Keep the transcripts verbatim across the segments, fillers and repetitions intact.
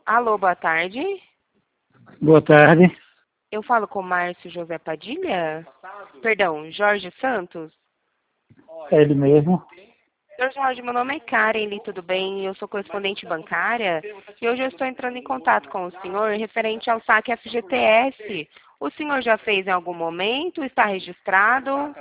Alô, boa tarde. Boa tarde. Eu falo com Márcio José Padilha? Perdão, Jorge Santos? É ele mesmo. Senhor Jorge, meu nome é Karen, tudo bem? Eu sou correspondente bancária e hoje eu estou entrando em contato com o senhor referente ao saque F G T S. O senhor já fez em algum momento? Está registrado?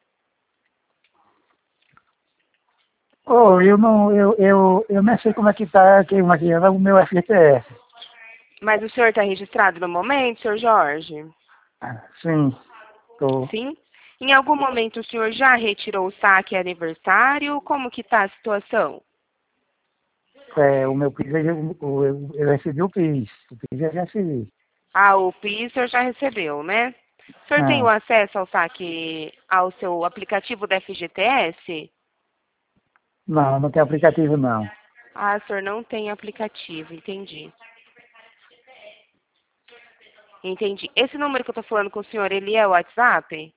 Oh, eu não, eu, eu, eu nem sei como é que tá, que, como é que anda o meu F G T S. Mas o senhor está registrado no momento, senhor Jorge? Ah, sim, tô. Sim? Em algum momento o senhor já retirou o saque aniversário? Como que está a situação? É, o meu P I S, eu, eu, eu recebi o P I S. O P I S eu já recebi. Ah, o P I S o senhor já recebeu, né? O senhor tem o Ah, acesso ao saque, ao seu aplicativo da F G T S? não, não tem aplicativo não. Ah, o senhor não tem aplicativo, entendi. Entendi. Esse número que eu tô falando com o senhor, ele é o WhatsApp?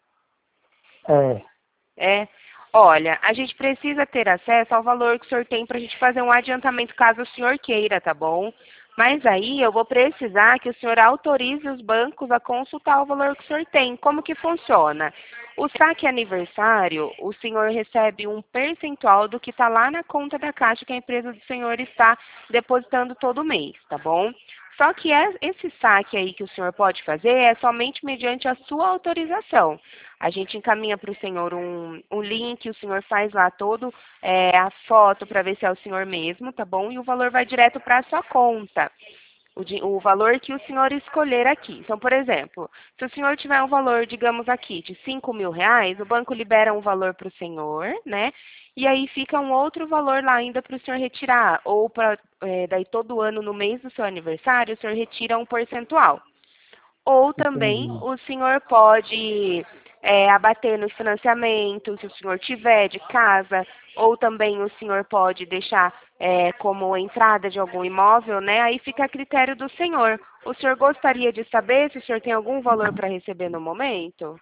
É, É. Olha, a gente precisa ter acesso ao valor que o senhor tem para a gente fazer um adiantamento caso o senhor queira, tá bom? Mas aí eu vou precisar que o senhor autorize os bancos a consultar o valor que o senhor tem. Como que funciona? O saque aniversário, o senhor recebe um percentual do que está lá na conta da Caixa que a empresa do senhor está depositando todo mês, tá bom? Só que é- esse saque aí que o senhor pode fazer é somente mediante a sua autorização. A gente encaminha para o senhor um, um link, o senhor faz lá todo é, a foto para ver se é o senhor mesmo, tá bom? E o valor vai direto para a sua conta. O, di- o valor que o senhor escolher aqui. Então, por exemplo, se o senhor tiver um valor, digamos aqui, de cinco mil reais, o banco libera um valor para o senhor, né? E aí fica um outro valor lá ainda para o senhor retirar. Ou para daí todo ano, no mês do seu aniversário, o senhor retira um percentual. Ou também entendi. o senhor pode é, abater no financiamento, se o senhor tiver de casa, ou também o senhor pode deixar é, como entrada de algum imóvel, né? Aí fica a critério do senhor. O senhor gostaria de saber se o senhor tem algum valor para receber no momento?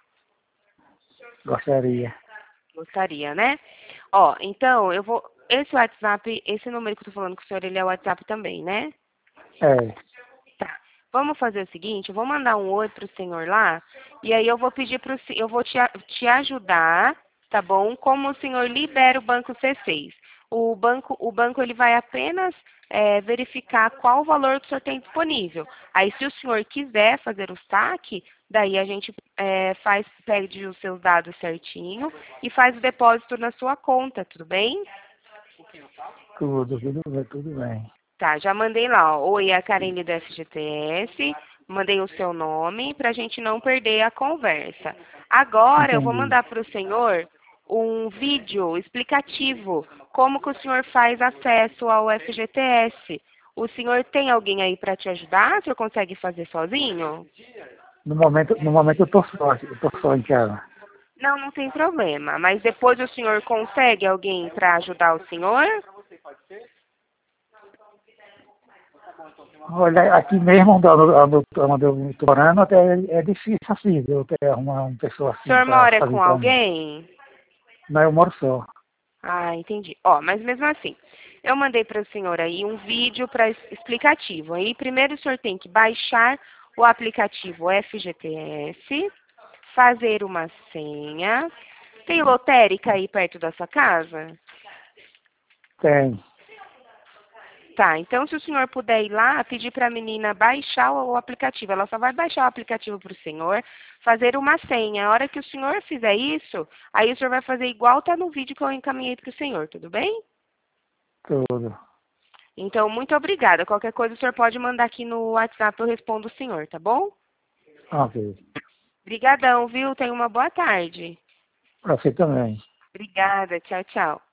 Gostaria. Gostaria, né? Ó, então, eu vou. Esse WhatsApp, esse número que eu tô falando com o senhor, ele é o WhatsApp também, né? É, Tá. Vamos fazer o seguinte, eu vou mandar um oi pro senhor lá, e aí eu vou pedir pro se- eu vou te, a- te ajudar, tá bom? Como o senhor libera o banco C seis. O banco, o banco ele vai apenas é, verificar qual o valor que o senhor tem disponível. Aí, se o senhor quiser fazer o saque, daí a gente é, faz, pede os seus dados certinho e faz o depósito na sua conta, tudo bem? tudo, tudo bem, tudo bem. Tá, já mandei lá, ó. Oi, é a Karine do F G T S. Mandei o seu nome para a gente não perder a conversa. Agora eu vou Entendi. mandar para o senhor um vídeo explicativo como que o senhor faz acesso ao F G T S. O senhor tem alguém aí para te ajudar? O senhor consegue fazer sozinho? No momento, no momento eu tô só, eu tô só em casa. Não, não tem problema. Mas depois o senhor consegue alguém para ajudar o senhor? Olha, aqui mesmo onde eu onde eu onde eu estou morando, até é difícil assim, eu ter arrumar uma pessoa O assim senhor para mora fazer com para mim. alguém? Mas eu moro só. Ah, entendi. Ó, mas mesmo assim, eu mandei para o senhor aí um vídeo para explicativo. Aí primeiro o senhor tem que baixar o aplicativo F G T S, fazer uma senha. Tem lotérica aí perto da sua casa? Tem. Tá, então se o senhor puder ir lá, pedir para a menina baixar o aplicativo. Ela só vai baixar o aplicativo para o senhor, fazer uma senha. A hora que o senhor fizer isso, aí o senhor vai fazer igual tá no vídeo que eu encaminhei para o senhor, tudo bem? Tudo. Então, muito obrigada. Qualquer coisa o senhor pode mandar aqui no WhatsApp, eu respondo o senhor, tá bom? Ok. Obrigadão, viu? Tenha uma boa tarde. Para você também. Obrigada. Tchau, tchau.